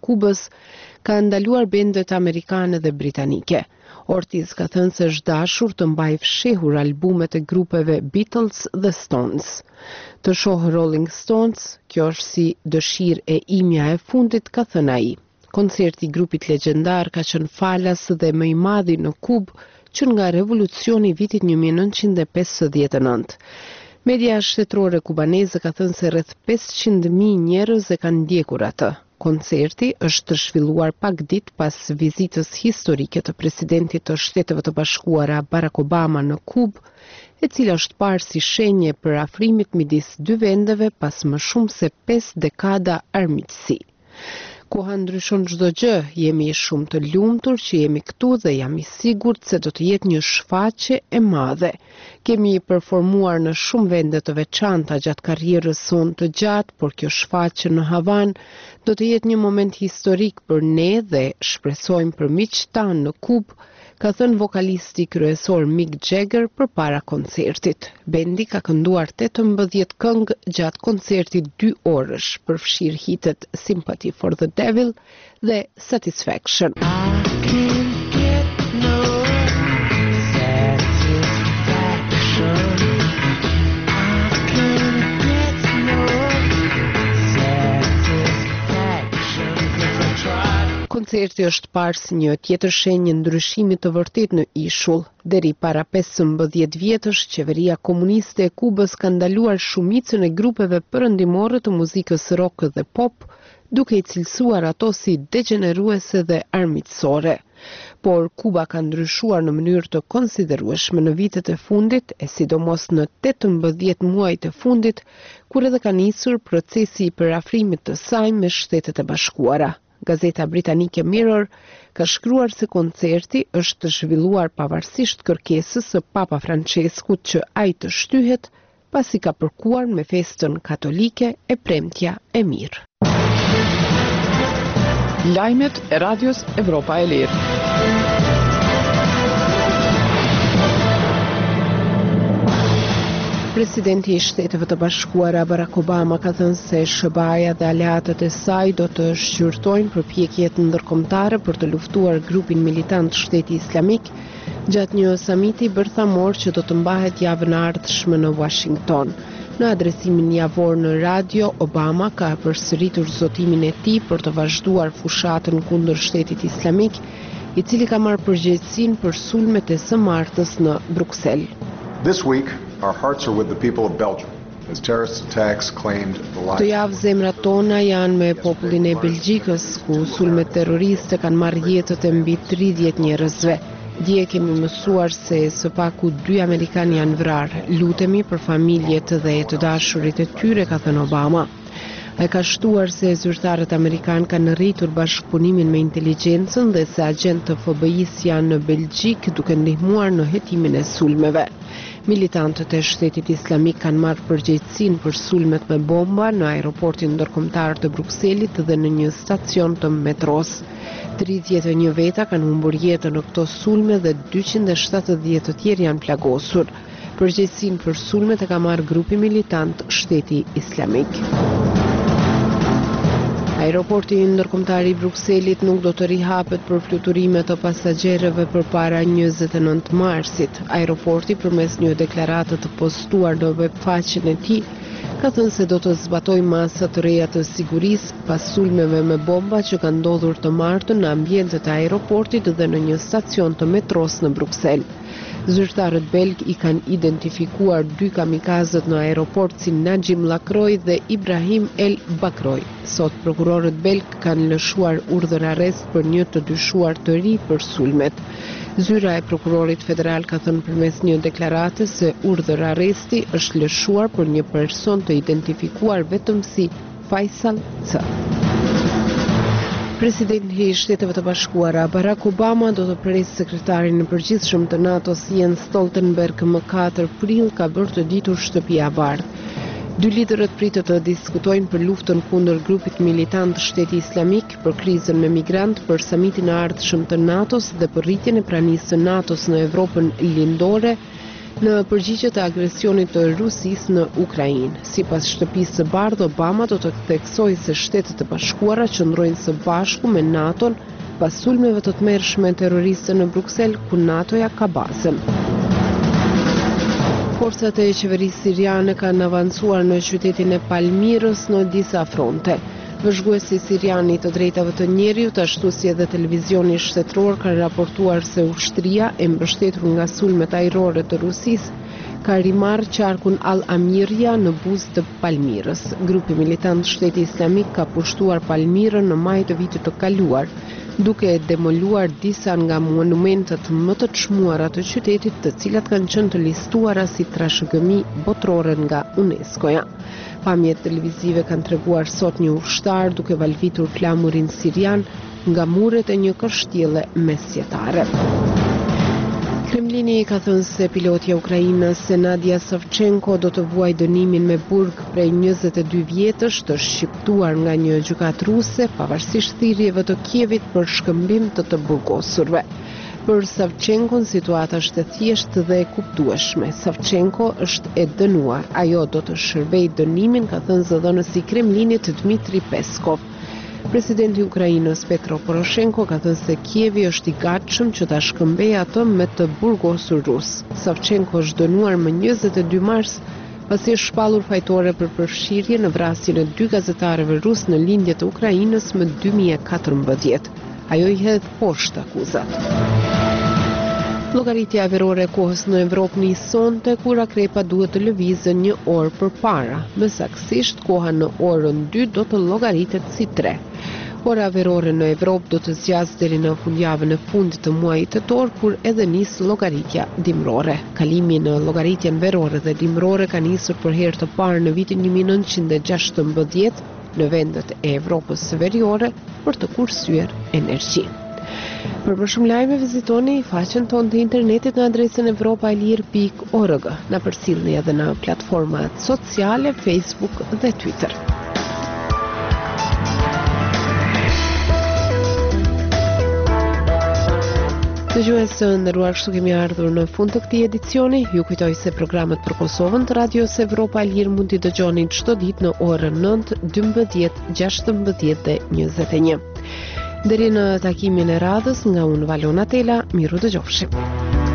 Kubës ka ndaluar bendet amerikane dhe britanike. Ortiz ka thënë se është dashur të mbajë fshehur albumet e grupeve Beatles dhe Stones. Të shohë Rolling Stones, kjo është si dëshirë e imja e fundit, ka thënë ai. Koncerti i grupit legjendar ka qenë falas dhe më i madhi në Kubë që nga revolucioni i vitit 1959. Media shtetërore kubaneze ka thënë se rreth 500.000 njerëz e kanë ndjekur atë. Koncerti është të zhvilluar pak ditë pas vizitës historike të presidentit të Shteteve të Bashkuara Barack Obama në Kubë, e cila është parë si shenje për afrimit midis dy vendeve pas më shumë se 5 dekada armiqësi. Koha ndryshon çdo gjë, jemi shumë të lumtur që jemi këtu dhe jam i sigurt se do të jetë një shfaqje e madhe. Kemi performuar në shumë vende të veçanta gjatë karrierës sonë të gjatë, por kjo shfaqje në Havanë do të jetë një moment historik për ne dhe shpresojmë për miqtë tanë në Kubë, ka thënë vokalisti kryesor Mick Jagger përpara koncertit. Bendi ka kënduar 18 këngë gjatë koncertit 2 orësh, përfshir hitet Sympathy for the Devil dhe Satisfaction. Koncerti është parë si një tjetër shenjë ndryshimi të vërtet në ishull. Deri para 15 vjetësh, qeveria komuniste e Kubës ka ndaluar shumicën e grupeve perëndimore të muzikës rock dhe pop, duke i cilësuar ato si degeneruese dhe armiqësore. Por Kuba ka ndryshuar në mënyrë të konsiderueshme në vitet e fundit, e sidomos në 18 muajt e fundit, kur edhe ka nisur procesi i përafrimit të saj me Shtetet e Bashkuara. Gazeta britanike Mirror ka shkruar se koncerti është të zhvilluar pavarësisht kërkesës së Papa Franceskut që ai të shtyhet, pasi ka përkuar me festën katolike e premtja e mirë. Lajmet e Radios Evropa e Lirë. Presidenti i Shteteve të Bashkuara Barack Obama ka thënë se SBA-ja dhe aleatët e saj do të shqyrtojnë përpjekjet ndërkombëtare për të luftuar grupin militant Shteti Islamik gjatë një samiti bërthamor që do të mbahet javën e ardhshme në Washington. Në adresimin javor në radio, Obama ka përsëritur zotimin e tij për të vazhduar fushatën kundër Shtetit Islamik, i cili ka marrë përgjegjësinë për sulmet e së martës në Bruksel. This week, our hearts are with the people of Belgium, as terrorist attacks claimed the lives. Të javë zemrat tona janë me popullin e Belgjikës, ku sulmet terroriste kanë marrë jetët e mbi 30 njerëzve. Dje kemi mësuar se së paku 2 amerikanë janë vrarë. Lutemi për familjet dhe të dashurit e tyre, ka thënë Obama. Ai ka shtuar se zyrtarët amerikanë kanë rritur bashkëpunimin me inteligjencën dhe se agjentë të FBI-s janë në Belgjik duke ndihmuar në hetimin e sulmeve. Militantët e Shtetit Islamik kanë marrë përgjegjësinë për sulmet me bomba në aeroportin ndërkombëtar të Brukselit dhe në një stacion të metros. 31 veta kanë humbur jetën në këto sulme dhe 270 të tjerë janë plagosur. Përgjegjësinë për sulmet e ka marrë grupi militant Shteti Islamik. Aeroporti ndërkombëtar i Brukselit nuk do të rihapet për fluturime të pasagjerëve përpara 29 marsit. Aeroporti, përmes një deklarate të postuar në webfaqen e tij, ka thënë se do të zbatoj masa të reja të sigurisë pas sulmeve me bomba që kanë ndodhur të martën në ambientet e aeroportit dhe në një stacion të metros në Bruksel. Zyrtarët belg i kanë identifikuar 2 kamikazët në aeroport si Najim Lakroy dhe Ibrahim El Bakroy. Sot prokurorët belg kanë lëshuar urdhër arrest për një të dyshuar të ri për sulmet. Zyra e prokurorit federal ka thënë përmes një deklarate se urdhër arresti është lëshuar për një person të identifikuar vetëm si Faisal C. Presidenti i Shteteve të Bashkuara Barack Obama do të presë sekretarin e përgjithshëm të NATO-s Jens Stoltenberg më 4 prill, ka bërë të ditur Shtëpia e Bardhë. 2 liderët pritet të diskutojnë për luftën kundër grupit militant Shteti Islamik, për krizën me migrant, për samitin e ardhshëm të NATO-s dhe për rritjen e pranisë së NATO-s në Evropën lindore, në përgjigje të agresionit të Rusisë në Ukrainë. Sipas Shtëpisë së Bardhë, Obama do të theksojë se Shtetet e Bashkuara qëndrojnë së bashku me NATO-n pas sulmeve të tmerrshme terroriste në Bruksel, ku NATO-ja ka bazën. Forcat e qeverisë siriane kanë avancuar në qytetin e Palmirës në disa fronte. Vëzhguesi sirian i të drejtave të njerëzit, ashtu si edhe televizioni shtetëror kanë raportuar se ushtria e mbështetur nga sulmet ajrore të Rusisë ka rimarrë qarkun Al-Amiria në buzë të Palmirës. Grupi militant Shteti Islamik ka pushtuar Palmirën në maj të vitit të kaluar, duke demoluar disa nga monumentet më të çmuara të qytetit, të cilat kanë qenë të listuara si trashëgimi botërore nga UNESCO-ja. Pamjet televizive kanë treguar sot një ushtar duke valvitur flamurin sirian nga muret e një kështjelle mesjetare. Kremlini ka thënë se pilotja e Ukrainës Nadia Savchenko do të vuajë dënimin me burg prej 22 vjetësh, të shqiptuar nga një gjykatë ruse, pavarësisht thirrjeve të Kievit për shkëmbim të burgosurve. Për Savchenko situata është e thjeshtë dhe e kuptueshme. Savchenko është e dënuar. Ajo do të shërbejë dënimin, ka thënë zëdhënësi i Kremlinit Dmitri Peskov. Presidenti i Ukrainës Petro Poroshenko ka thënë se Kievi është i gatshëm që ta shkëmbejë atë me të burgosur rus. Savchenko është dënuar më 22 mars pasi është shpallur fajtore për përfshirje në vrasjen e 2 gazetarëve rus në lindje të Ukrainës më 2014. Ajo i hedh poshtë akuzat. Llogaritja verore e kohës në Evropë nisonte kur akrepa duhet të lëvizën 1 orë përpara. Më saktësisht, koha në orën 2 do të llogaritet si 3. Ora verore në Evropë do të zgjasë deri në fundjavën e fundit të muajit tetor, kur edhe nis llogaritja dimrore. Kalimi në llogaritjen verore dhe dimrore ka nisur për herë të parë në vitin 1916 në vendet e Evropës veriore për të kursyer energji. Për më shumë lajme vizitoni faqen tonë të internetit në adresën evropaelir.org. Na përcjellni edhe në platformat sociale Facebook dhe Twitter. Dëgjues të nderuar, kështu kemi ardhur në fund të këtij edicioni. Ju kujtoj se programet për Kosovën të Radios Evropa e Lirë mund t'i dëgjoni çdo ditë në orën 9, 12, 16 dhe 21. Deri në takimin e radhës, nga unë Valona Tela, miru dëgjofshim.